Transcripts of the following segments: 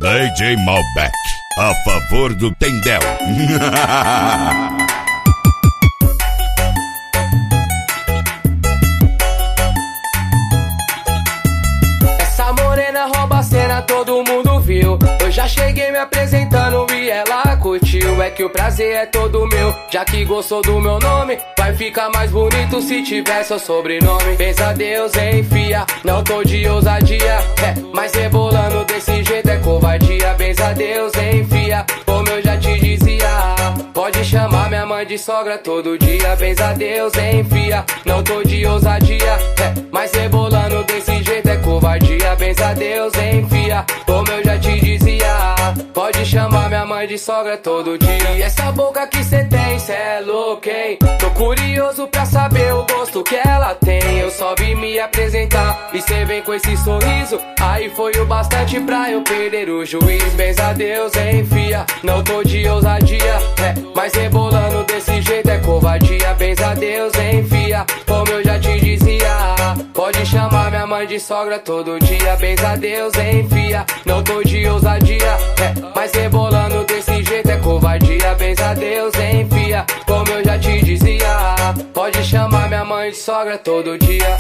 DJ Malbec, a favor do Tendel. Essa morena rouba a cena, todo mundo viu. Eu já cheguei me apresentando e ela curtiu. É que o prazer é todo meu, já que gostou do meu nome. Vai ficar mais bonito se tiver seu sobrenome. Pensa Deus, enfia, não tô de ousadia. Mas rebolando desse jeito é covardia. Benza Deus, enfia, como eu já te dizia. Pode chamar minha mãe de sogra todo dia. Benza Deus, enfia, não tô de ousadia. Mas rebolando desse jeito é covardia. Benza Deus, enfia, como eu já te dizia. Pode chamar minha mãe de sogra todo dia. E essa boca que cê tem, cê é louco, hein? Tô curioso pra saber o gosto que ela tem. Eu só vim me apresentar e cê vem com esse sorriso. Aí foi o bastante pra eu perder o juiz. Benza Deus, enfia, não tô de ousadia. Mas rebolando desse jeito é covardia. Benza Deus, enfia, como eu já te dizia. Pode chamar minha mãe de sogra todo dia. Benza Deus, enfia, não tô de ousadia. Mas rebolando desse jeito é covardia. Benza Deus, enfia, como eu já te dizia. Pode chamar minha mãe de sogra todo dia.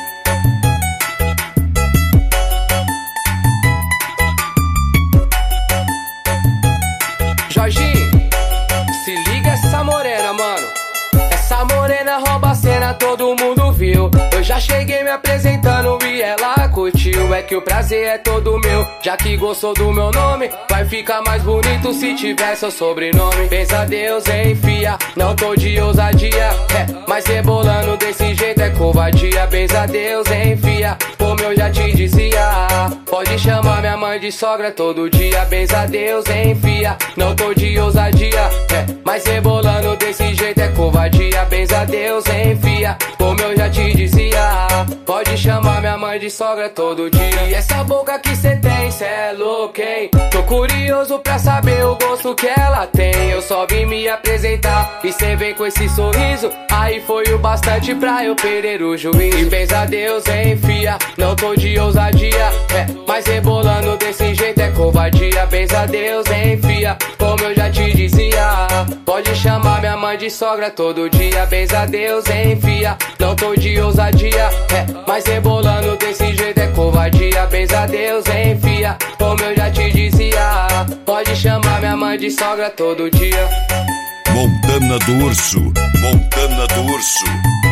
Jorginho, se liga essa morena, mano. Essa morena rouba a cena, todo mundo viu. Eu já cheguei me apresentando e ela curtiu. É que o prazer é todo meu, já que gostou do meu nome. Vai ficar mais bonito se tiver seu sobrenome. Pensa Deus, enfia, não tô de ousadia. Mas rebolando desse jeito é covardia. Benza Deus, enfia, como eu já te dizia. Pode chamar minha mãe de sogra todo dia. Benza Deus, enfia, não tô de ousadia. Mas rebolando desse jeito é covardia. Benza Deus, enfia, como eu já te dizia. Pode chamar minha mãe de sogra todo dia. E essa boca que cê tem, cê é louco, hein? Tô curioso pra saber o gosto que ela tem. Eu só vim me apresentar e cê vem com esse sorriso. Aí foi o bastante pra eu perder o juiz. E benza Deus, enfia, não tô de ousadia. Mas rebolando desse jeito é covardia. Benza Deus, enfia, como eu já te dizia. Pode chamar minha mãe de sogra todo dia. Benza Deus, enfia, não tô de ousadia. Mas rebolando desse jeito é covardia. Benza Deus, enfia, como eu já te dizia. Pode chamar minha mãe de sogra todo dia. Montana do Urso, Montana do Urso.